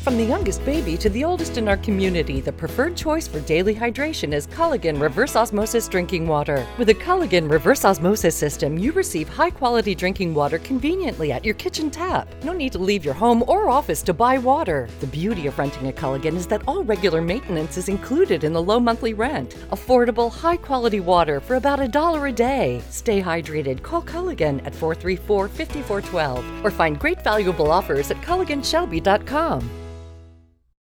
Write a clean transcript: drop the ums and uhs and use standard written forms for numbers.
From the youngest baby to the oldest in our community, the preferred choice for daily hydration is Culligan Reverse Osmosis Drinking Water. With a Culligan Reverse Osmosis system, you receive high-quality drinking water conveniently at your kitchen tap. No need to leave your home or office to buy water. The beauty of renting a Culligan is that all regular maintenance is included in the low monthly rent. Affordable, high-quality water for about $1 a day. Stay hydrated. Call Culligan at 434-5412 or find great valuable offers at culliganshelby.com.